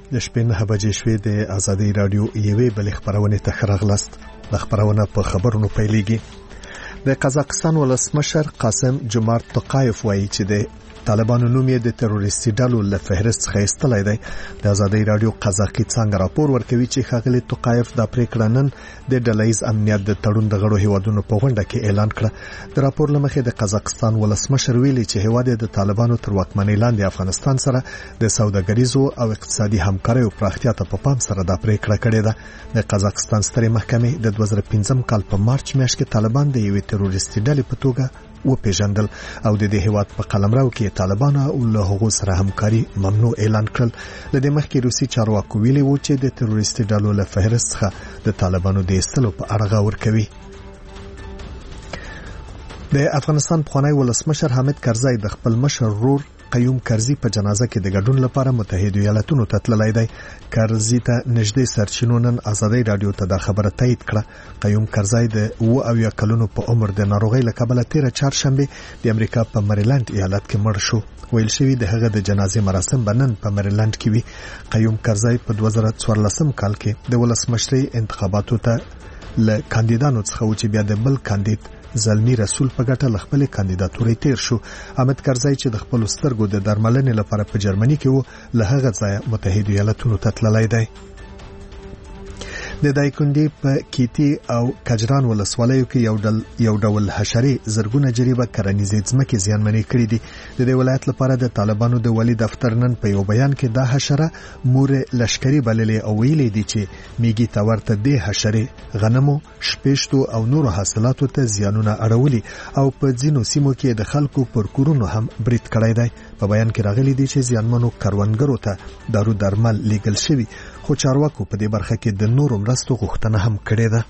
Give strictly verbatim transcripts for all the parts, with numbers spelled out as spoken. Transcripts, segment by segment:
د شپې نه بجې شوې د آزادۍ رادیو یوې بلې خبرونه ته ښه راغلاست. د خبرونه په خبرونو پیلېږي. د قزاقستان ولسمشر قاسم جومارت توقایف وایي چې د طالبانو نوم یې د تروریستي ډلو له فهرست څخه ایستلی دی. د آزادۍ رادیو قزاقي څانګه راپور ورکوي چې ښاغلي توقایف دا پریکړه نن د ډلهییز امنیت د تړون د غړو هیوادونو په غونډه کې اعلان کړه. د راپور له مخې د قزاقستان ولسمشر ویلي چې هیواد د طالبانو تر واکمنۍ لاندې افغانستان سره د سوداګریزو او اقتصادي همکاریو پراختیا ته په پام سره دا پریکړه کړې ده. د قزاقستان سترې محکمې د دوه زره پنځم کال په مارچ میاشت کې طالبان د یوې تروریستي ډلې په توګه وپیژندل او د دې هیواد په قلمرو کې طالبان او له هغو سره همکاري ممنوع اعلان کړل. له دې مخکې روسي چارواکو ویلي وو چې د تروریستي ډلو له فهرست څخه د طالبانو د ایستلو په اړه غور کوي. د افغانستان پخوانی ولسمشر حامد کرزی د خپل مشر ورور قیوم کرزی په جنازه کې د ګډون لپاره متحده ایالاتونو ته تللی دی. کرزی ته نږدې سرچینو نن آزادۍ رادیو ته دا خبره تایید کړه. قیوم کرزی د اوه اویا کلونو په عمر د ناروغۍ له کبله تیره چهارشنبه د امریکا په مریلند ایالت کې مړ شو. ویل شوی د هغه د جنازې مراسم به نن په مریلند کې وي. قیوم کرزی په دوه زره څوارلسم کال کې د ولسمشرۍ انتخاباتو ته له کاندیدانو څخه و چې بیا د بل کاندید زلمی رسول په ګټه ل خپل کاندیداتوري تیر شو. حامد کرزی چې د خپل سترګو د درملنې لپاره په جرمني کې وو له هغه ځایه متحده ایالاتونو ته تللی دی. د دایکندي په کیتی او کجران ولسوالیو کې یو ډول یو ډول حشرې زرګونه جریبه کرنیزې ځمکې زیانمنې کړې دي. د دې ولایت لپاره د طالبانو د ولی دفتر نن په یو بیان کې دا حشره مور لشکري بللې او ویلې دي چې میګي تا ورته د حشرې غنمو شپېشتو او نورو حاصلاتو ته زیانونه اړولي او په ځینو سیمو کې د خلکو پر کورونو هم برید کړی دی. په بیان کې راغلي دي چې زیانمنو کروندګرو ته دارو درمل لیږل شوي، خو چارواکو په دې برخه کې د نورو مرستو غوښتنه هم کړې ده.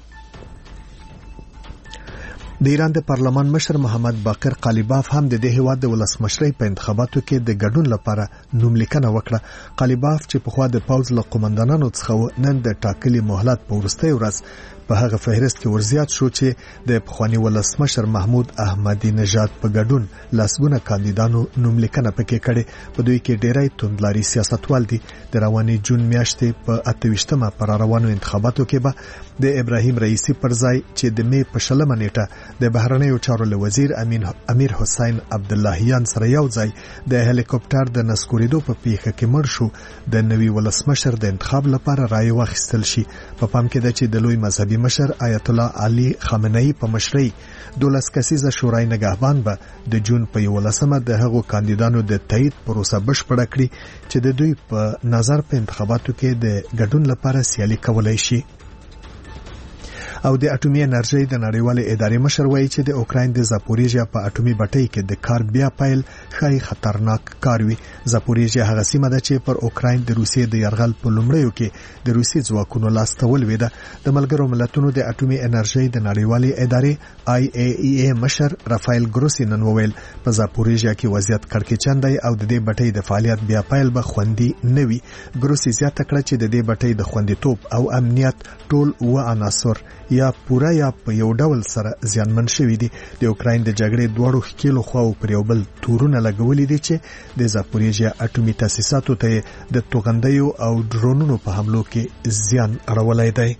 د ایران د پارلمان مشر محمد باقر قالیباف هم د دې هیواد د ولسمشرۍ په انتخاباتو کې د ګډون لپاره نوملیکنه وکړه. قالیباف چې پخوا د پوځ له قومندانانو څخه نن د ټاکلي مهلت په وروستۍ ورځ په هغه فهرست کې ورزیات شو چې د پخوانی ولسمشر محمود احمدی نژاد په ګډون لاسګونه کاندیدانو نوملیکنه پکې کړي. په دوی کې ډېری توندلاري سیاستوال دي. د رواني جون میاشتې په اته ویشتمه پر روانو انتخاباتو کې به د ابراهیم رئیسی پر ځای چې د می په شلمه نیټه د بهرنیو چارو له وزیر امین امیر حسین عبداللهیان سره یو ځای د هلیکوپټر د نسکوریدو په پیښه کې مړ شو. د نوي ولسمشر د انتخاب لپاره رای واخیستل شي. په پام کې ده چې د لوی مذهبي مشر آیت الله علي خامنه‌ای په مشرۍ دولس کسیزه شورای نگهبان به د جون په یولسمه د هغو کاندیدانو د تایید پروسه بشپړه کړي چې د دوی په نظر په انتخاباتو کې د ګډون لپاره سیالي کولای شي. او د اټومي انرژي د نړیوالې ادارې مشر وایي چې د اوکراین د زاپوریژیا په اټومي بټۍ کې د کار بیا پیل خای خطرناک کار وي. زاپوریژیا هغه سیمه ده چې پر اوکراین د روسیې د یرغل په لومړیو کې د روسي ځواکونو لاس ته ولوېده. د ملګرو ملتونو د اټومي انرژي د نړیوالې ادارې آی ای ای ای مشر رافایل ګروسی نن وویل په زاپوریژیا کې وضعیت کړکېچن دی او د دې بټۍ د فعالیت بیا پیل به خوندي نه وي. ګروسی زیاته کړه چې د دې بټۍ د خوندیتوب او امنیت ټول و عناصر یا پورا یا په یو ډول سره زیانمن شوي دي. د اوکراین د جګړې دواړو ښکېلو خواو پر یو بل تورونه لګولي دي چې د زاپوریژیا اټومي تاسیساتو ته د توغندیو او ډرونونو په حملو کې زیان اړولی دی.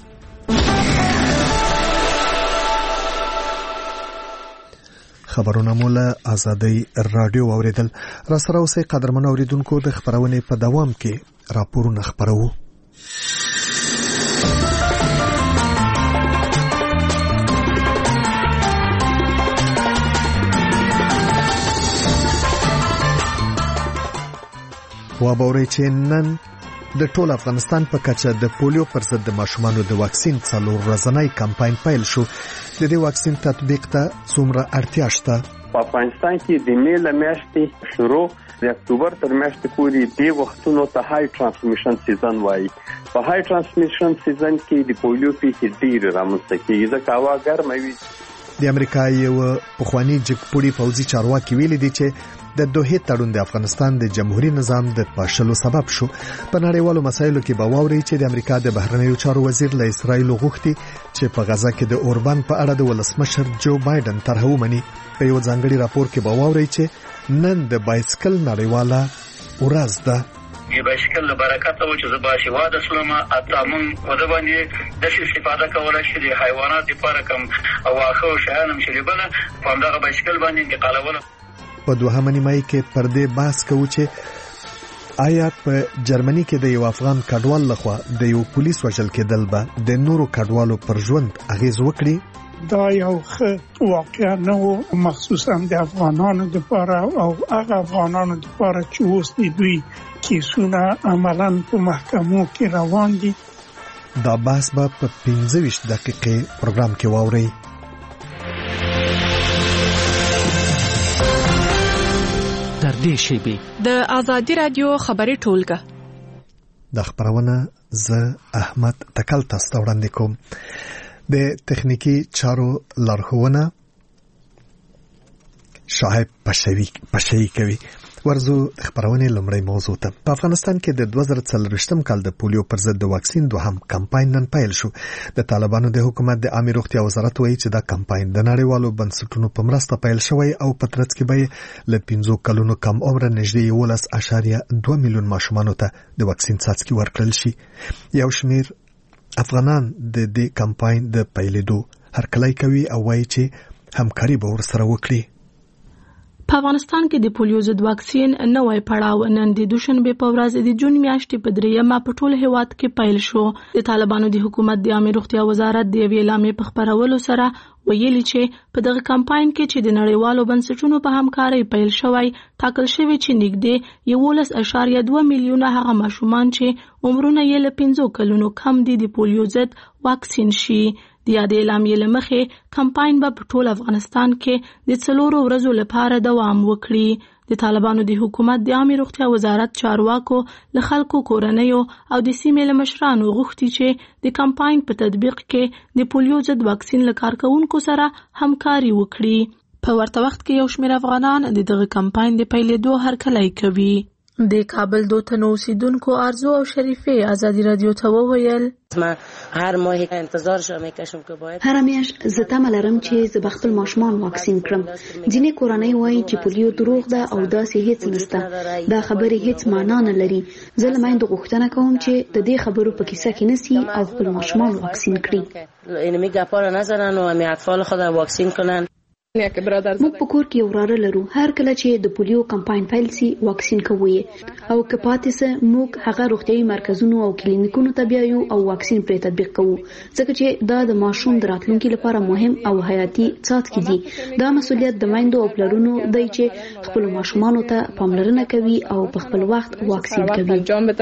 خبرونه مو له آزادۍ رادیو اوریدل. را سره اوسئ قدرمن اوریدونکو، د خبرونې په دوام کې راپورونه خپروو. وابوري چې نن د ټول افغانستان په کچه د پولیو پر ضد د ماشومانو د واکسین څلور ورځنی کمپاین پیل شو. د دې واکسین تطبیق ته څومره اړتیا شته؟ په افغانستان کې د می له میاشتې شروع د اکتوبر تر میاشتې پورې د وختونو ته های ترانسمیشن سیزن وایي. په های ترانسمیشن سیزن کې د پولیو پیښې ډېرې رامنځته کېږي ځکه هوا ګرمه وي. د امریکا یو پخوانی جګپوړي پوځي چارواکي ویلي دي چې د دوحې تړون د افغانستان د جمهوریت نظام د پاشلو سبب شو. په نړیوالو مسایلو کې به واوري چې د امریکا د بهرنیو چارو وزیر له اسرایل غوښتي چې په غزا کې د اوربان په اړه د ولسمشر جو بایدن طرح ومني. په یو ځانګړي راپور کې به واوري چې نن د بایسکل نړیواله ورځ ده. د بایسکل له برکته و چې زه باسواده شوم. حتی موږ په دې باندې داسې استفاده کولی چې د حیوانات لپاره کوم واښه او شیان هم چې لیبله په همدغه بایسکل باندې انتقالوله. په دوهمه نیمایي کې پر دې بحث کوو چې آیا په جرمني کې د یو افغان کډوال لخوا د یو پولیس وژل کېدل به د نورو کډوالو پر ژوند اغیز وکړي؟ دا یو ښه واقعا نه و، مخصوصا د افغانانو لپاره او هغه افغانانو لپاره چې اوس د دوی کیسونه عملاً په محکمو کې روان دي. دا بحث به په پنځه ویشت دقیقې پروګرام کې واورئ. در دې شیبې د آزادي رادیو خبري ټولګه د خبرونه زه احمد تکل تاسو ته وړاندې کوم. د تخنیکی چارو لارښوونه شاهد پښوی پښوی کوي. ورزو خبرونه لمړی موضوع ته. په افغانستان کې د دوه زره څلوېښتم کال د پولیو پر ضد د واکسین دوهم کمپاین نن پیل شو. د طالبانو د حکومت د عامه روغتیا وزارت وایي چې دا کمپاین د نړیوالو بنسټونو په مرسته پیل شوی او په ترڅ کې به له پنځو کلونو کم عمر نږدې یولس اعشاریه دوه میلیون ماشومانو ته د واکسین څاڅکي ورکړل شي. یو شمیر افغانان د دې کمپاین د پیلېدو هرکلی کوي او وایي چې همکاري به ورسره وکړي. په افغانستان کې د پولیو ضد واکسین نوې پړاو نن د دوشنبه په ورځ د جون میاشتې په دریمه په ټول هیواد کې پیل شو. د طالبانو د حکومت د عامه روغتیا وزارت د اعلانې په خبرولو سره ویلي چې په دغه کمپاین کې چې د نړیوالو بنسټونو په همکارۍ پیل شوی ټاکل شوی چې نږدې یولس اعشاریه دوه میلیونه هغه ماشومان چې عمرونه یې له پنځو کلونو کم دي د پولیو ضد واکسین شي. د یاد اعلامیې له مخې کمپاین به په ټول افغانستان کې د څلورو ورځو لپاره دوام وکړي. د طالبانو د حکومت د عامه روغتیا وزارت چارواکو له خلکو کورنیو او د سیمې له مشرانو غوښتي چې د کمپاین په تطبیق کې د پولیو ضد واکسین له کارکونکو سره همکاري وکړي. په ورته وخت کې یو شمېر افغانان د دغه کمپاین د پیلېدو هرکلی کوي. د کابل دوه تنو اوسیدونکو ارزو او شریفه آزادي رادیو ته وویل ما هر ماه انتظار شوم میکشم که باید هر میاشت زه تمه لرم چې زه به خپل ماشومان واکسین کړم. ځینې کورنۍ وایي چې پولیو دروغ ده او داسې هیڅ نشته. دا خبرې هیڅ معنا نه لري. زه له میندو غوښتنه کوم چې د دې خبرو په کیسه کې نسی او خپل ماشومان واکسین کړي. این میگه پاره نزنن و می اطفال خود واکسین کنن. موږ په کور کې یو وراره لرو. هر کله چې د پولیو کمپاین پیل سي واکسین کوي او که پاتې سه موږ هغه روغتيایي مرکزونو او کلینیکونو ته بیایو او واکسین پرې تطبیق کوو ځکه چې دا د ماشوم د راتلونکي لپاره مهم او حیاتي څاڅکي دي. دا مسؤلیت د میندو او پلرونو دی چې خپل ماشومانو ته پاملرنه کوي او په خپل وخت واکسین کوي.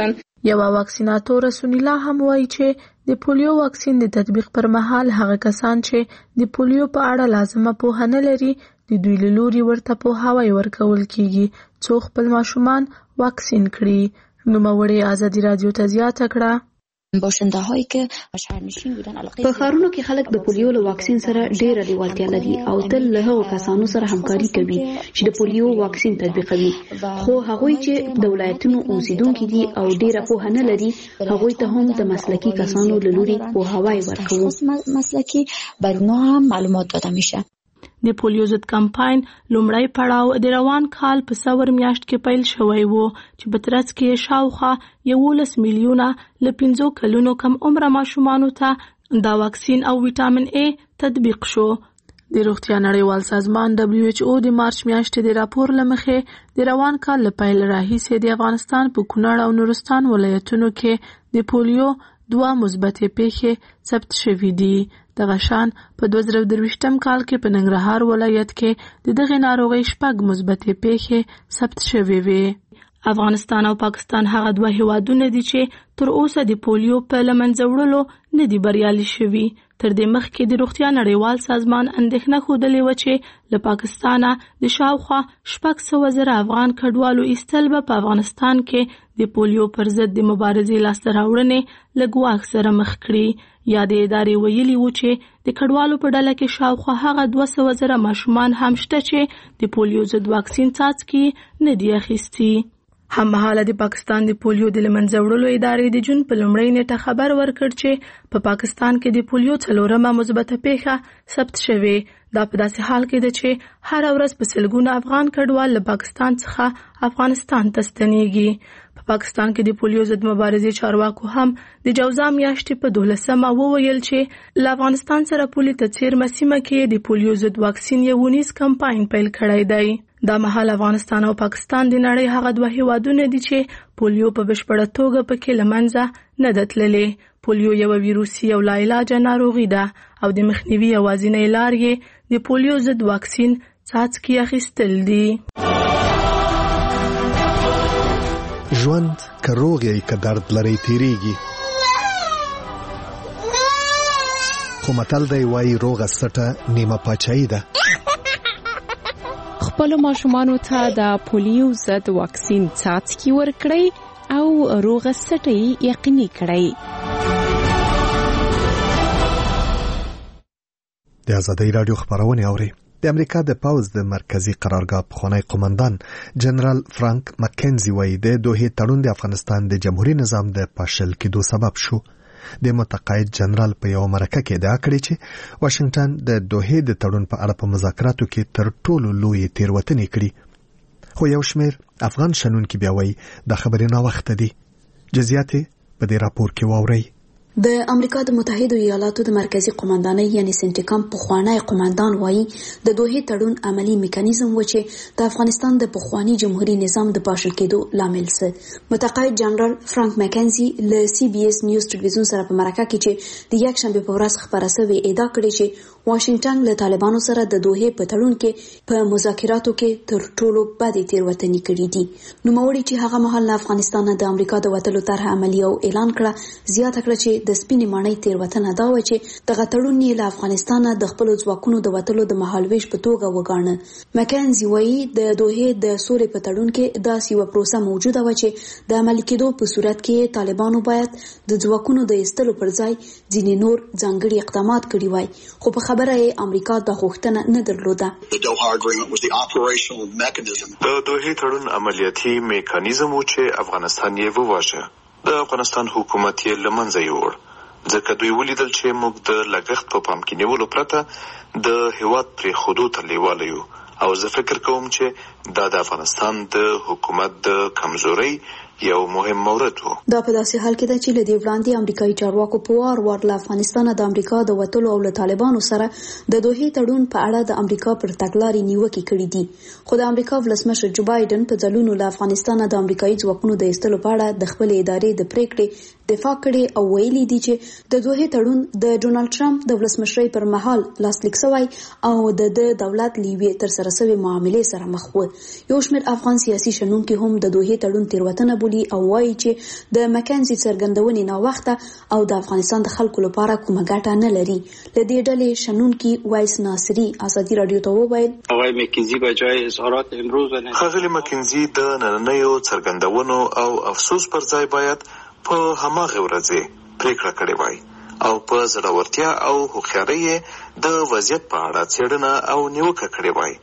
یو واکسیناتور رسول الله هم وایي چې د پولیو واکسین د تطبیق پر مهال هغه کسان چې د پولیو په اړه لازمه پوهه نه لري د دوی له لوري ورته پوهاوی ورکول کیږي څو خپل ماشومان واکسین کړي. نوموړې آزادي رادیو ته زیاته کړه باشنده هایی که شهرنشین بودن په ښارونو کې خلک د پولیو له واکسین سره ډېره لیوالتیا لري او تل له هغو کسانو سره همکاري کوي چې د پولیو واکسین تطبیقوي. خو هغوی چې د ولایتونو اوسیدونکي دي او ډېره پوهه نه لري هغوی ته هم د مسلکي کسانو له لوري پوهاوی ورکوو. مسلکی بر اونها هم معلومات داده میشه. د پولیو ضد کمپاین لومړی پړاو د روان کال په سور میاشت کې پیل شوی وو چې په ترڅ کې شاوخوا یولس میلیونه له پنځو کلونو کم عمره ماشومانو ته دا واکسین او ویټامین ای تطبیق شو. د روغتیا نړیوال سازمان دبلیو ایچ او د مارچ میاشتې د راپور له مخې د روان کال له پیل راهیسې د افغانستان په کونړ او نورستان ولایتونو کې د پولیو دوه مثبتې پیښې ثبت شوې دي. دغه شان په دوه زره درویشتم کال کې په ننګرهار ولایت کې د دغه ناروغۍ شپږ مثبتې پیښې ثبت شوې وې. افغانستان او پاکستان هغه دوه هیوادونه دي چې تر اوسه د پولیو په لمنځه وړلو نه دي بریالي شوي. تر دې مخکې د روغتیا نړیوال سازمان اندېښنه ښودلې وه چې له پاکستانه د شاوخوا شپږ سوه زره افغان کډوالو ایستل به په افغانستان کې د پولیو پر ضد د مبارزې لاسته راوړنې له ګواښ سره مخ کړي. یا د ادارې ویلي وو چې د کډوالو په ډله کې شاوخوا هغه دوه سوه زره ماشومان هم شته چې د پولیو ضد واکسین څاڅکي نه دي اخیستي. هممهاله د پاکستان د پولیو د لمنځه وړلو ادارې د جون په لومړۍ نیټه خبر ورکړ چې په پاکستان کې د پولیو څلورمه مثبته پیښه ثبت شوې. دا په داسې حال کې ده چې هر ورځ په سلګونه افغان کډوال له پاکستان څخه افغانستان ته ستنېږي. په پاکستان کې د پولیو ضد مبارزې چارواکو هم د جوزا میاشتې په دولسمه وویل چې له افغانستان سره پولي ته څیرمه سیمه کې د پولیو ضد واکسین یو ونیز کمپاین پیل کړی دی. دا مهال افغانستان او پاکستان د نړۍ هغه دوه هیوادونه دي چې پولیو په بشپړه توګه پکې له منځه نه ده تللې. پولیو یو ویروسي او لاعلاجه ناروغي ده او د مخنیوي یوازینۍ لار یې د پولیو ضد واکسین څاڅکي اخیستل دي. ژوند که روغ یې که درد لري تیریږي، خو متل دی وایي روغه سټه نیمه پاچاهي ده. خپل ماشومانو ته د پولیو ضد واکسین څاڅکي ورکړئ او روغه سټه یقیني کړئ. د ازادۍ راډیو خبرونه اوري. د امریکا د پاوز د مرکزی قرارګاه پخوانی قومندان جنرال فرانک مکنزي وایي د دوه تړون د افغانستان د جمهوریت نظام د پاشل کېدو سبب شو. د متقاعد جنرال په یو مرکه کې ادعا کړې چې واشنگټن د دوه د تړون په اړه په مذاکراتو کې تر ټولو لوی تیروتنې کړې، خو یو شمېر افغان شنونکي بیا وایي د خبرې نه وخت دی. جزئیات په دې راپور کې واورئ. د امریکا د متحده ایالاتو د مرکزی قومندانۍ یعنی سنټیکام پخوانی قومندان وایي د دوه تړون عملی میکانیزم و چې د افغانستان د پخوانی جمهوریت نظام د پاشل کېدو لامل سه. متقاعد جنرال فرانک مکنزي له سی بي اس نیوز ټلویزیون سره په مرکه کې چې د یک شنبه په ورځ خبره شوې ادعا کړې چې واشنگټن له طالبانو سره د دوه په تړون کې په مذاکراتو کې تر ټولو بدې تیروتنې کړې دي. نو موري چې هغه مهال له افغانستان د امریکا د وټلو طرح عملی او اعلان کړه، زیاته کړه چې د سپینې ماڼۍ تیروتنه دا و چې دغه تړون یې له افغانستان د خپل ځواکونو د وټلو د مهالويش په توګه وګاڼه. مکنزي وایي د دوه د سولې په تړون کې داسې یو پروسه موجوده و چې د عملي کېدو په صورت کې طالبانو باید د ځواکونو د ایستلو پر ځای ځینې نور ځانګړي اقدامات کړي وای، خو په خبره یې امریکا د غوښتنه نه درلوده. د دوه تړون عملیاتي میکانیزم و چې افغانستان یې وواژه. د افغانستان حکومت یې لمنځه یوړ، ځکه دوی ولیدل چې موږ د لګښت په پام کې نیولو پرته د هیواد پرې خودو ته لیواله یو، او زه فکر کوم چې دا د افغانستان د حکومت د کمزورۍ یو مهم مورد وو. دا په داسې حال کې ده چې له دې وړاندې امریکایي چارواکو په وار وار له افغانستان د امریکا د وټلو او له طالبانو سره د دوه تړون په اړه د امریکا پر تګلارې نیوکې کړې دي. خو د امریکا ولسمشر جو بایدن په ځلونو له افغانستان د امریکایي ځواکونو د ایستلو په اړه د خپل ادارې د پریکړې دفاع کړې او ویلي دي چې د دوه تړون د ډونالد ټرمپ د ولسمشرۍ پر مهال لاسلیک شوی او د د دولت لیوی تر سره شوی معاملې سره مخ و. یو شمېر افغان سیاسي شنونکي هم د دوه تړون تیروتنه بولي او وایي چې د مکنزي څرګندونې نه وخته او د افغانستان د خلکو لپاره کومه ګټه نه لري. له دې ډلې شنونکي وایس ناصری ازادي رادیو ته وویل آقای مکنزي بجای اظهارات امروز خغلی مکنزي د نننیو څرګندونو او افسوس پر ځای باید په هماغه ورځ پریکړه کړې وای او په زړورتیا او هوښیارۍ د وضعیت په اړه څېړنه او نیوکه کړې وای.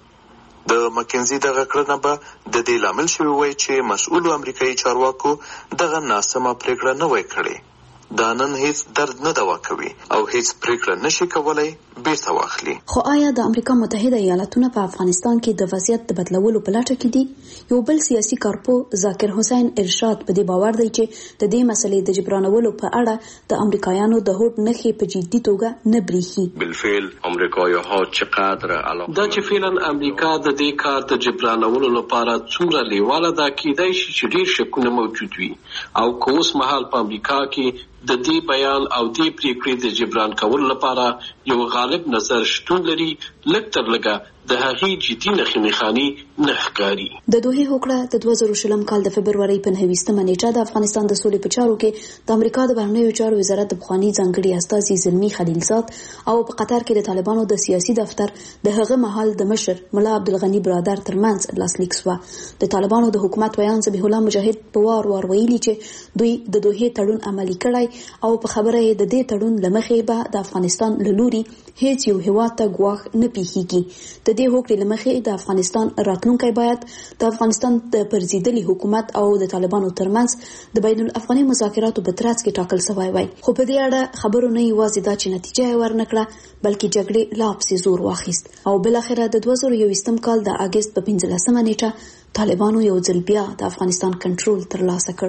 د مکنزي دغه کړنه به د دې لامل شوی وای چې مسؤل امریکایي چارواکو دغه ناسمه پریکړه نه وای کړې. دا نن هیڅ درد نه دوا کوي او هیڅ پریکړه نشي کولای بیرته واخلي. خو آیا د امریکا متحده ایالاتونه په افغانستان کې د وضعیت د بدلولو په لټه کې دي؟ یو بل سیاسي کارپو ذاکر حسین ارشاد په دې باور دی چې د دې مسلې د جبرانولو په اړه د امریکایانو د هوډ نښې په جدي توګه نه بریښي. بالفعل امریکایانو چقدر علاقه دا چې فعلا امریکا د دې کار د جبرانولو لپاره څومره لیواله ده، کېدای شي چې ډیر شکونه موجود وي او که اوس مهال په امریکا کې د دې بیان او دې پریکړې د جبران کولو لپاره یو غالب نظر شتون لري، لږ تر لږه د هغې جدي نښې نښانې نه ښکاري. د دوه هوکړه د دوه زره شلم کال د فبرورۍ په نهویستمه نیټه د افغانستان د سولې په چارو کې د امریکا د بهرنیو چارو وزارت د پخواني ځانګړي استازي زلمي خلیلزاد او په قطر کې د طالبانو د سیاسي دفتر د هغه مهال د مشر ملا عبدالغني برادر ترمنځ لاسلیک شو. د طالبانو د حکومت ویان ذبیح الله مجاهد په وار وار ویلي چې دوی د دوه تړون عملي کړی او په خبره یې د دې تړون لمخې به د افغانستان له لوري پوري هیڅ یو هیواد ته ګواښ نه پیښیږي. د دې هوکړې له مخې د افغانستان راتلونکی باید د افغانستان د پرځېدلي حکومت او د طالبانو ترمنځ د بین الافغاني مذاکراتو په ترڅ کې ټاکل شوی وای. خو په دې اړه خبرو نه یوازې دا چې نتیجه یې ورنکړه بلکې جګړې لا پسې زور واخیست او بل اخره د دوه زره یوویشتم کال د اگست په پنځلسمه نیټه طالبانو یو ځل بیا د افغانستان کنټرول ترلاسه کړ.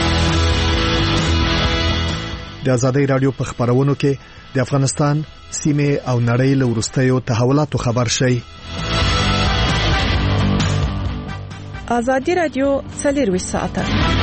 د ازادۍ رادیو په خبرونو کې د افغانستان سیمه او نړۍ له وروستیو تحولاتو خبر شي. ازادۍ رادیو څلور ساعته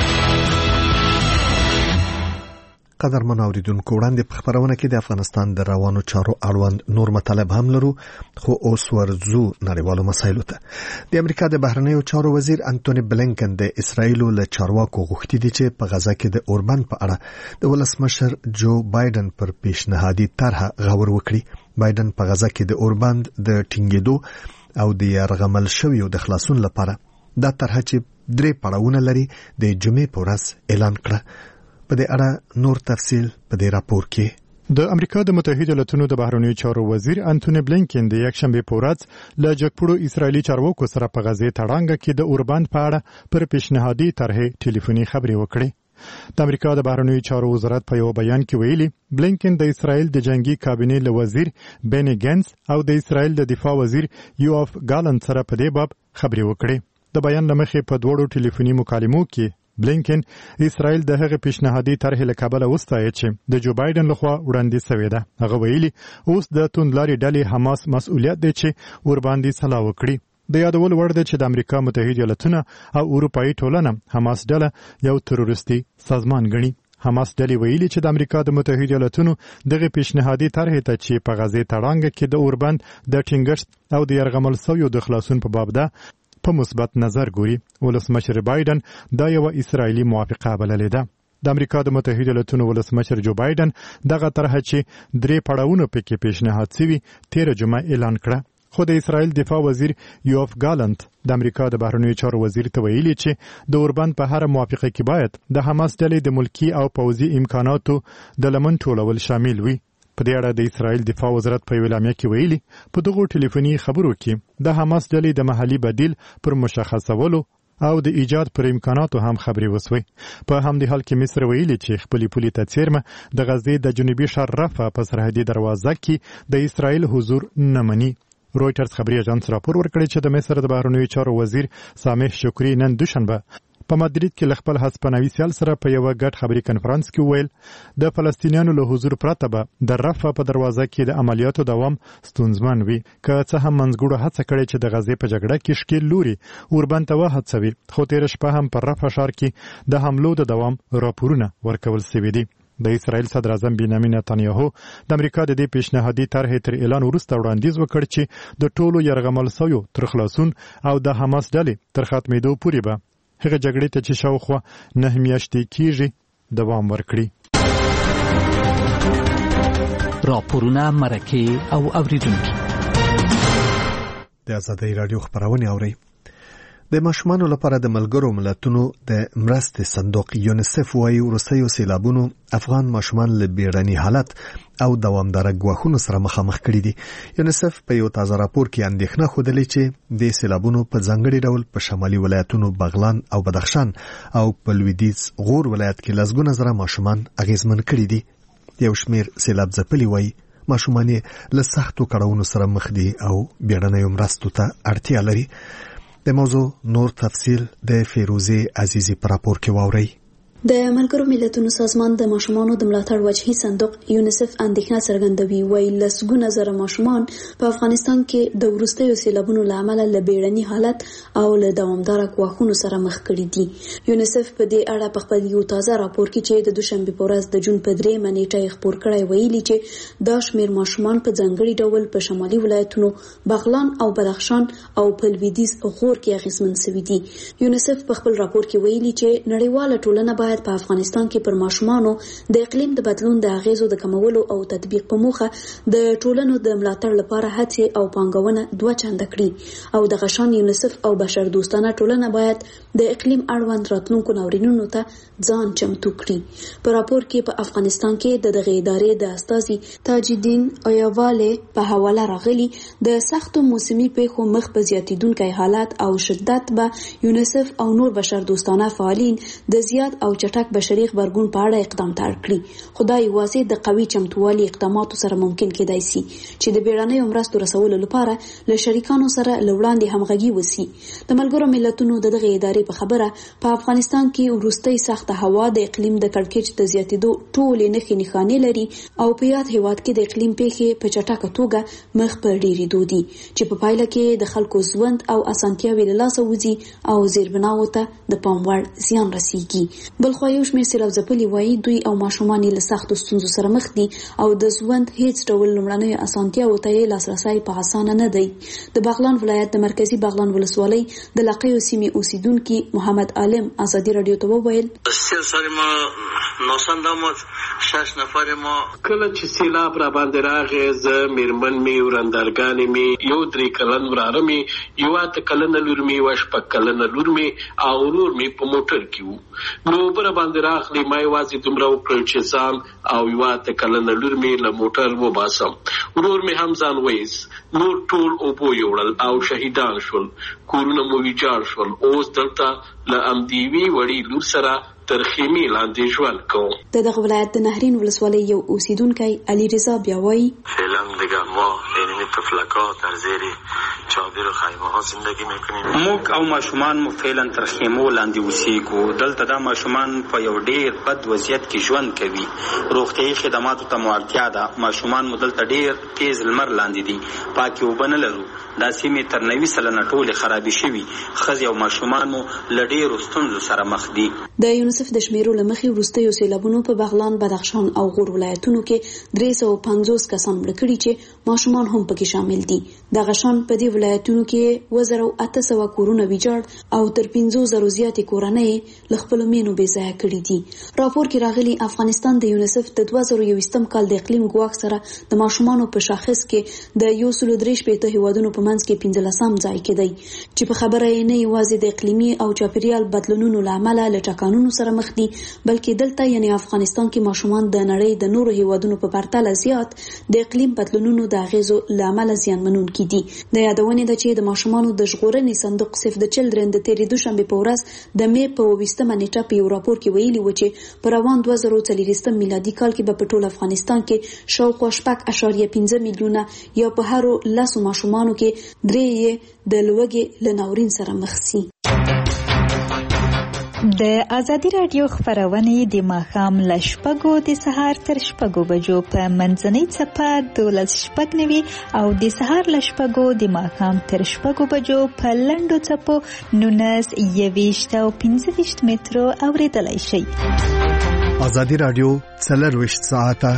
قدر من اوریدونکو وړاندې په خبرونه کې د افغانستان د روانو چارو اړوند نور مطالب هم لرو، خو اوس ورځو نړیوالو مسایلو ته. د امریکا د بهرنیو چارو وزیر انټونی بلینکن د اسرایل له چارواکو غوښتي دي چې په غزا کې د اوربند په اړه د ولسمشر جو بایدن پر پیشنهادي طرح غور وکړي. بایدن په غزا کې د اوربند د ټینګېدو او د یرغمل شویو د خلاصون لپاره دا طرح چې درې پړاوونه لري د جمعې په ورځ اعلان کړه. په دې اړه نور تفصیل په دې راپور کې. د امریکا د متحده ایالاتونو د بهرنیو چارو وزیر انټونی بلینکن د یکشنبه په ورځ له جګپړو اسرایلی چارواکو سره په غزې تړانګه کې د اوربند په اړه پر پیشنهادي طرح ټلیفوني خبرې وکړې. د امریکا د بهرنیو چارو وزارت په یو بیان کې ویلي بلینکن د اسرایل د جنگي کابینې له وزیر بینی ګنز او د اسرایل د دفاع وزیر یوآف ګالنت سره په دې باب خبرې وکړې. د بیان لمخې په دوړو ټلیفوني مکالمو کې بلینکن اسرائیل د هغه پیشنهادي طرح له کابل وستایي چې د جو بایدن لخوا وړاندې شوی ده. هغه ویلي اوس د توندلاري ډلې حماس مسؤلیت دی چې ور باندې سلا وکړي. د یادول وړ ده چې د امریکا متحده ایالاتونه او اروپאי ټولنه حماس ډله یو تروریستي سازمان ګڼي. حماس ډلې ویلي چې د امریکا د متحده ایالاتونو دغه پیشنهادي طرح ته چې په غزې تړانګه کې د اوربند د ټینګښت او د یرغمل شویو د خلاصون په باب ده په مثبت نظر ګوري. ولسمشر بایدن دا یو اسرایلی موافقه بللې ده. د امریکا د متحده ایالاتونو ولسمشر جو بایدن دغه طرح چې درې پړاوونه پکې پیشنهاد شوی تیر جمعه اعلان کړه. خو د اسرایل دفاع وزیر یوآف ګالنت د امریکا د بهرنیو چارو وزیر ته ویلي چې د اوربند په هر موافقه کې باید د حماس ډلې د ملکی او پوځي امکاناتو د لمن ټولول شامل وي. په دې اړه د اسرایل دفاع وزارت په اعلامیه کې ویلي په دغه ټلیفوني خبرو کې د حماس ډلې د محلي بدیل پر مشخصولو او د ایجاد پر امکاناتو هم خبرې وسوي. په همدې حال کې مصر ویلي چې خپل پولي ته څیرمه د غزې د جنوبي شرق رفح په سرحدي دروازه کې د اسرایل حضور نه مني. رويټرز خبري اژانس راپور ورکړی چې د مصر د بهرنیو چارو وزیر سامح شکری نن دوشنبه په مدرید کې خپل هسپانوي سیال سره په یو غټ خبري کنفرانس کې ویل د فلسطینیانو له حضور پرته به د رفح په دروازه کې د عملیاتو دوام ستونزمن وي. که څه هم منځګړو هڅه کړې چې د غزې په جګړه کې شکیل لوري اوربند ته وهڅوي، خو تیر شپه هم پر رفح ښار کې د حملو د دوام راپورونه ورکول شوي دي. د اسرائیل صدر اعظم بنیامین نتانیاهو د امریکا د دې پیشنهادي طرح تر اعلان وروسته وړاندیز وکړ چې د ټولو یرغمل شویو تر خلاصون او د حماس ډلې تر ختمېدو پورې به هغه جګړې ته چې شاوخوا نه میاشتې کیږي دوام ورکړي. راپورونه مرکه او اوریدونکي د ازادۍ رادیو خبرونه اوري. د ماشومانو لپاره د ملګرو ملتونو د مرستې صندوق یونیسف وايي وروستیو سیلابونو افغان ماشومان له بیړني حالت او دوامداره ګواښونو سره مخامخ کړي دي. یونیسف په یو تازه راپور کې اندېښنه خوده چې د سیلابونو په ځانګړي ډول په شمالي ولایتونو بغلان او بدخشان او په لویدیځ غور ولایت کې لسګونه زره ماشومان اغیزمن کړي دي. یو شمیر سیلاب ځپلي وایي ماشومان له سختو کړاوونو سره مخ دي او بیړنیو مرستو ته اړتیا لري. د موضوع نور تفصیل د فیروزه عزیزی پر راپور کې واوري. د ملګرو ملتونو سازمان د ماشومانو د ملاتړ وجهي صندوق یونیسف اندېښنه څرګندوي وایي لسګونه زره ماشومان په افغانستان کې د وروستیو سیلابونو له امله له بیړني حالت او له دوامداره ګواښونو سره مخ کړي دي. یونیسف په دې اړه په خپل یو تازه راپور کې چې د دوشنبه په ورځ د جون په درېیمه نیټه خپور کړی ویلي چې دا شمیر ماشومان په ځانګړي ډول په شمالي ولایتونو بغلان او بدخشان او په لویدیځ غور کې اغیزمن شوي دي. یونیسف په خپل راپور کې ویلي چې نړیواله ټولنه باید باید په افغانستان کې پر ماشومانو د اقلیم د بدلون د اغیزو د کمولو او تطبیق په موخه د ټولنو د ملاتړ لپاره هڅې او پانګونه دوه چنده کړي او د غشان یونیسف او بشردوستانه ټولنه باید د اقلیم اړوند راتلونکو ناورینونو ته ځان چمتو کړي. په راپور کې په افغانستان کې د دغه ادارې د استاذي تاج الدین ایواله په حواله راغلي د سختو موسمي پیښو مخ په زیاتیدونکي حالات او شدت به یونیسف او نور بشردوستانه فعالین د زیات او چټک بشري خبرګون په اړه اقدام کړي. خدای واځي د قوي چمتووالي اقداماتو سره ممکن کېدای شي چې د بیړنیو مرستو رسولو لپاره له شریکانو سره لوړاندې همغږي وسی. د ملګرو ملتونو د دغه ادارې په خبره په افغانستان کې ورستۍ سخت هوا د اقلیم د کړکېچ د زیاتیدو ټولې نښې نښانې لري او په یاد هیواد کې د اقلیم پیښې په چټکه توګه مخ په ډیریدو دي چې په پایله کې د خلکو ژوند او اسانتیاوي له لاسه وځي او زیربناو ته د پام وړ زیان رسیږي. بل خو یو شمېر سیلاب ځپلي وایي دوی او ماشومان له سختو ستونزو سره مخ دي او د ژوند هیڅ ډول لومړنیو اسانتیاوو ته لاسرسی په اسانه نه دی. د بغلان ولایت د مرکزی بغلان ولسوالۍ د لقیو سیمې اوسیدونکي محمد عالم ازادي رادیو ته وویل سیل سره ما نوسندامت شش نفر ما کله چې سیلاب را باندې راغی زه میرمن می ورندرګانې می یو درې کلن وراره می یو اته کلن لور می واش په کلن لور می او ورور می په موټر کې وو نو بر باندې راغلی ما یوازې دومره وکړل چې ځان او یو اته کلن لور می له موټر و باسم ورور می هم ځان وېز نور ټول او بو یوړل او شهیدان شول کورونه مو ویجاړ شول اوس دلته له امدیوي وړي لور سره تر خیمې لاندې ژوند کوم. د دغه ولایت د نهرین ولسوالۍ یو اوسیدونکی علي رضا بیا وایي فعلا دیگه ما یعنی طفلکات در زیر چادر خیمه ها زندگی میکنیم. موږ او ماشومان مو فعلا تر خیمو لاندې اوسېږو. دلته دا ماشومان په یو ډیر بد وضعیت کې ژوند کوي. روغتیايي خدماتو ته مو اړتیا ده. ماشومان مو دلته ډیر تیز لمر لاندې دي. پاکې اوبه نه لرو. دا سیمې تر نوي سلنه ټولې خرابې شوي. ښځې او ماشومان مو له ډیرو ستونزو سره مخ دي. د یونیسف د شمیرو له مخې وروستیو سیلابونو په بغلان، بدخشان او غور ولایتونو کې درې سوه پنځوس کسان مړه کړي چې ماشومان هم پکې شامل دي. دغه شان په دې ولایتونو کې اووه زره اته سوه کورونه ویجاړ او تر پنځو زرو زیاتې کورنۍ له خپلو مینو بې ځایه کړي دي. راپور کې راغلي افغانستان د یونیسف د دوه زره یوویشتم کال د اقلیم ګواښ سره د ماشومانو په شاخص کې د یو سلو درې شپېته هیوادونو په منځ کې پنځلسم ځای کې دی چې په خبره یې نه یوازې د اقلیمي او چاپیریال بدلونونو له امله له ټکانونو سره مخ دي بلکې دلته یعنی افغانستان کې ماشومان د نړۍ د نورو هیوادونو په پرتله زیات د اقلیم بدلونونو د اغیزو له امله زیانمنونکي دي. د یادونې ده چې د ماشومانو د ژغورنې صندوق سیف د چلډرن د تیرې دوشنبې په ورځ د مې په اوویشتمه نیټه په یو راپور کې ویلي و چې په روان دوه زره څلوېښتم میلادي کال کې به په ټول افغانستان کې شاوخوا شپږ اعشاریه پنځه میلیونه یا په هرو لسو ماشومانو کې درې یې د لوږې له ناورین سره مخ شي. د ازادي رادیو خبرونه د ماښام له شپږو د سهار تر شپږو بجو په منځنۍ څپه دولس شپږ نوي او د سهار له شپږو د ماښام تر شپږو بجو په لنډو څپو نولس یوویشت او پنځه ویشت مترو اورېدلی شئ. ازادي رادیو څلرویشت ساعته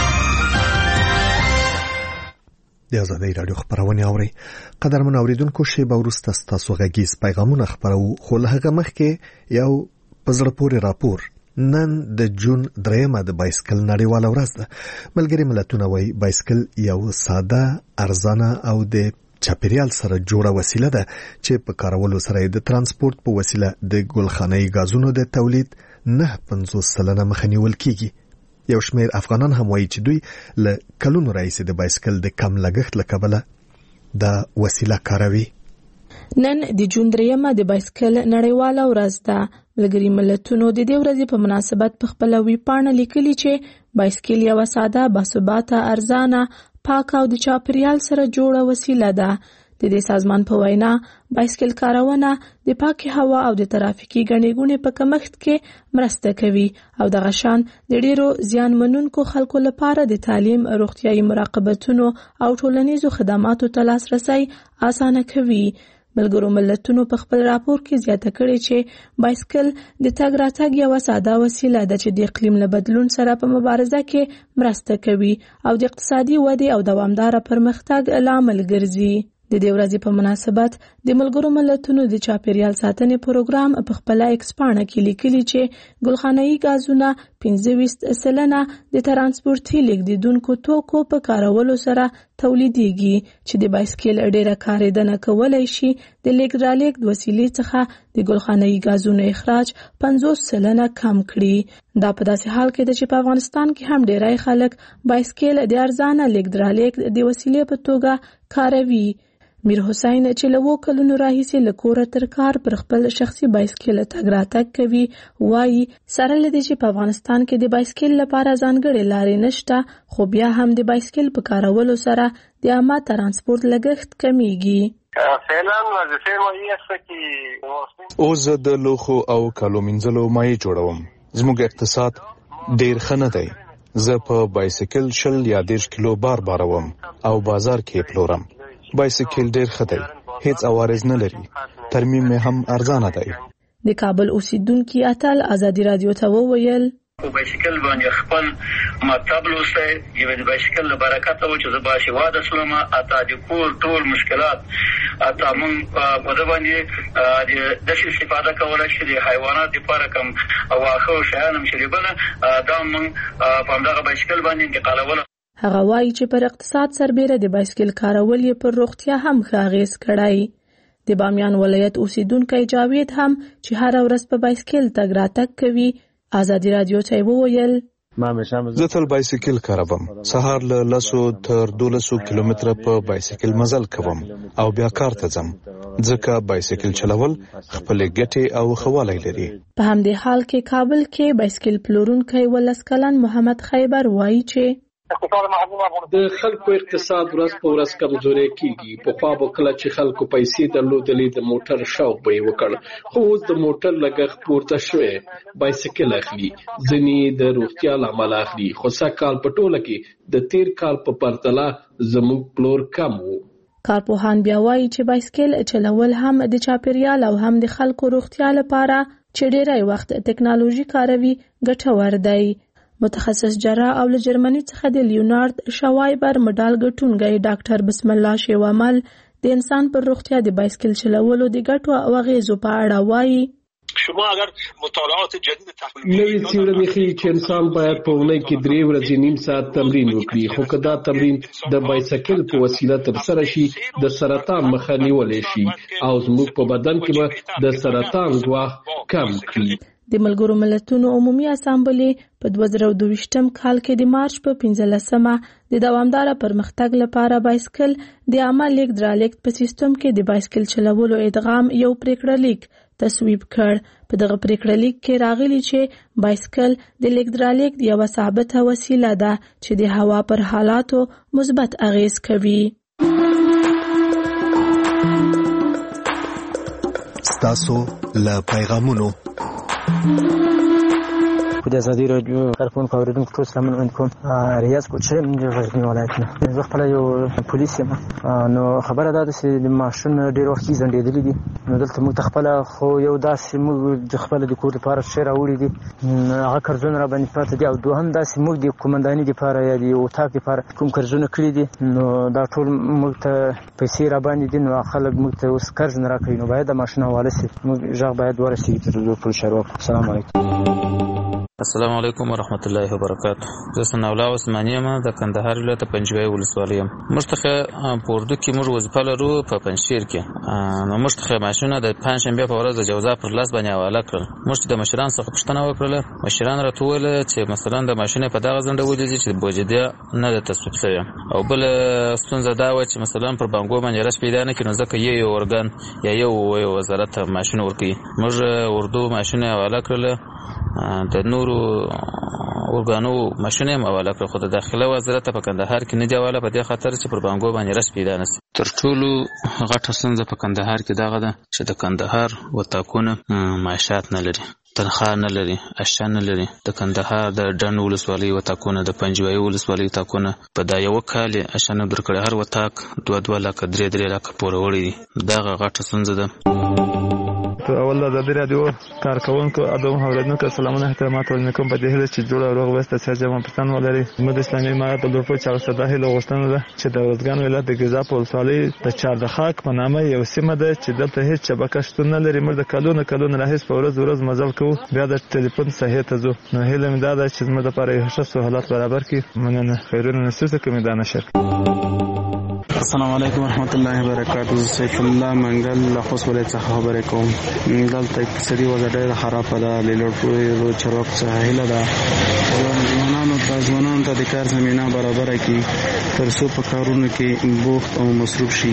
د ازادي رادیو خبرونه اوري. قدرمن اوریدونکو شیبه وروسته ستاسو غږیز پیغامونه خبرو خو له هغه مخکې یو پزړه پورې راپور. نن د جون دریمه د بایسکل نړیواله ورځ ده. ملګري ملتونه وايي بایسکل یو ساده، ارزانه او د چاپیریال سره جوړه وسیله ده چې په کارولو سره د ترانسپورت په وسیله د ګلخانه‌ای غازونو د تولید نه پنځوس سلنه مخنیول کیږي. یو شمیر افغانان هم وایي چې دوی له کلونو راهیسې د بایسکل د کم لګښت له کبله دا وسیله کاروي. نن د جون دریمه د بایسکل نړیواله ورځ ده. ملګري ملتونو د دې ورځې په مناسبت په خپله ویبپاڼه لیکلي چې بایسکل یوه ساده، باثباته، ارزانه، پاکه او د چاپیریال سره جوړه وسیله ده. د دې سازمان په وینا بایسکل کارونه د پاکې هوا او د ترافیکي ګڼې ګوڼې په کمښت کې مرسته کوي او دغه شان د ډیرو زیانمنونکو خلکو لپاره د تعلیم، روغتیايي مراقبتونو او ټولنیزو خدماتو ته لاسرسی اسانه کوي. ملګرو ملتونو په خپل راپور کې زیاته کړې چې بایسکل د تګ راتګ یوه ساده وسیله ده چې د اقلیم له بدلون سره په مبارزه کې مرسته کوي او د اقتصادي ودې او دوامداره پرمختګ لامل ګرځي. د د دې ورځې په مناسبت د ملګرو ملتونو د چاپیریال ساتنې پروګرام په خپل ایکسپانه کې لیکلي چې ګلخانه‌ای غازونه پنځه ویشت سلنه د ترانسپورتي لیږدونکو توکو په کارولو سره تولیدېږي چې د بایسکل ډیره کارېدنه کولای شي د لیږد وسیلې څخه د ګلخانه‌ای غازونو اخراج پنځوس سلنه کم کړي. دا په داسې حال کې ده چې په افغانستان کې هم ډیری خلک بایسکل د ارزانه لیږد د وسیلې په توګه کاروي. میر حسین چې له اوو کلونو راهیسې له کوره تر کار پر خپل شخصي بایسکل تګ راتګ کوي وایي سره له دې چې په افغانستان کې د بایسکل لپاره ځانګړې لارې نشته خو بیا هم د بایسکل په کارولو سره د عامه ترانسپورت لګښت کمیږي. اوس زه د لوښو او کالو مینځلو مایع جوړوم. زموږ اقتصاد ډیر ښه نه دی. زه په بایسکل شل یا دېرش کیلو بار باروم او بازار کې پلورم. بایسکل ډیر ښه دی. هیڅ عوارض نه لري. ترمیم یې هم ارزانه دی. د کابل اوسیدونکي اتل ازادي رادیو ته وویل په بایسکل باندې خپل مطلب لوسته یو د بایسکل له برکته و چې زه باسواده شوم. اته د کور ټول مشکلات اته مونږ په دې باندې د داسې استفاده کولای شي د حیوانات لپاره کوم او واخو شیان هم شریبله دا مونږ په همدغه بایسکل باندې انتقالول. هغه وایي چې پر اقتصاد سربېره د بایسکل کارول یې پر روغتیا هم ښه اغېز کړی. د بامیان ولایت اوسیدونکی جاوید هم چې هره ورځ په بایسکل تګ راتګ کوي ازادي رادیو ته وویل زه تل بایسکل کاروم. سهار له لسو تر دولسو کیلومتره په بایسکل مزل کوم او بیا کار ته ځم ځکه بایسکل چلول خپل ګټې او خوالی لري. په همدې حال کې کابل کې بایسکل پلورونکی ولس کلن محمد خیبر وایي چې د خلکو اقتصاد ورځ په ورځ کمزوري کیږي. په خوا به کله چې خلکو پیسې درلودلې د موټر شوق به یې وکړ خو اوس د موټر لګښت پورته شوی. بایسکل اخلي ځینې د روغتیا له امله اخلي خو سږکال په ټوله کې د تیر کال په پرتله زموږ پلور کم و. کارپوهان بیا وایي چې بایسکل چلول هم د چاپیریال او هم د خلکو روغتیا لپاره چې ډیری وخت ټیکنالوژي کاروي ګټور دی. متخصص جراح او له جرمني څخه د لیونارد شوایبر مډال ګټونکی ډاکټر بسم الله شیوامل د انسان پر روغتیا د بایسکل چلولو د ګټو او اغیزو په اړه وایي شما اگر مطالعات جدید تحلیل نوې څېړنې ښیي چې انسان باید په اونۍ کې درې ورځې نیم ساعت تمرین وکړي خو که دا تمرین د بایسکل په وسیله ترسره شي د سرطان مخه نیولی شي او زموږ په بدن کې به د سرطان ګواښ کم کړي. د ملګرو ملتونو عمومي اسامبلې په دوه زره دویشتم کال کې د مارچ په پنځلسمه د دوامداره پرمختګ لپاره بایسکل د عامه لیږد رالېږد په سیستم کې د بایسکل چلولو ادغام یو پریکړه لیک تصویب کړ. په دغه پریکړه لیک کې راغلي چې بایسکل د لیږد رالېږد یوه ثابته وسیله ده چې د هوا پر حالاتو مثبت اغېز کوي. ستاسو له پیغامونو د ازادي رادیو کارکون اوریدونکو ټول سلامونه کوم. ریاض کوچه من غزنی ولایت نه زه خپل یو پولیس یم نو خبره ده چې د ماشوم ډیر وخت ځنډېدلې دي نو دلته موږ خپل خو یو داسې موږ د خپل د کور لپاره شیر راوړي دي هغه قرضونه را باندې پاتې دي او دوهم داسې موږ د کومنداني لپاره یا د اتاق لپاره کوم قرضونه کړی دي نو دا ټول موږ ته پیسې را باندې دي نو خلک موږ ته اوس قرض نه راکوي نو باید د ماشوم حواله سي موږ ژغ باید ورسیږي تر ټول چارواکو. السلام علیکم. السلام علیکم ورحمت الله وبرکاته. زه ثناء الله عثماني یم د کندهار ولایت پنجوای ولسوالۍ یم. موږ ته په اردو کې موږ وظیفه لرو په پنجشیر کې نو موږ ته ماشونه د پنځشنبه په ورځ د جوزا پر لاس باندې حواله کړل. موږ د مشران څخه پوښتنه وکړه. مشران راته وویل چې مثلا د ماشینې په دغه ځنډه ولې چې بوجدیا نه د تصویب شوی او بل ستونزه دا و چې مثلا پر بانګو باندې رش پیدا نه کینو ځکه یو اورګان یا یو وزارت ماشین ورکي. موږ اردو ماشینه حواله کړل د نورو اورګانو ماشینه حواله کړ خو د داخله وزارت په کندهار کې نه دی حواله په دې خاطر چې پر بانګو باندې رش پیدا نشي. تر ټولو غټه ستونزه په کندهار کې دغه ده چې د کندهار وتاکونه معاشات نه لري، تنخواه نه لري، اشیا نه لري. د کندهار د ډنډ ولسوالۍ وتاکونه د پنجوایي ولسوالۍ وتاکونه په دا یو کال اشیا نه درکړي. هر وتاک دوه دوه لکه درې درې لکه پورې وړي. دغه غټه ستونزه ده. اول د ازادي رادیو کارکونکو ادم اوریدونکو سلامونه احترامات ولنکم په دې هله چې جوړ او روغ وسته چې جمع پښتون ولري موږ اسلامي امارت د لوړ چا صدا هله غوښتنه ده چې د ورځګان ولایت د غزا په ولسوالۍ د چاردخاک په نامه یو سیمه ده چې دلته هیڅ شبکه شتون نه لري. موږ د کلونو کلونو راهیس په ورځ ورځ مزل کوو بیا د ټلیفون صحیح ته ځو. نو هله مې دا ده چې موږ د پاره ښه سہولت برابر کړي. مننه. خیرونه نسوسه کوم دانه شک. السلام علیکم ورحمت الله وبرکاتہ. سیف الله منګل له خوست ولایت څخه خبرې کوم. دلته اقتصادي وضع ډېره خراب ده. لیلوړ چروک څخه هله ده ځوانانو ته ځوانانو ته د کار زمينه برابر کړي تر څو په کارونو کې بوخت او مصروف شي.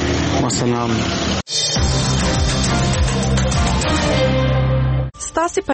والسلام.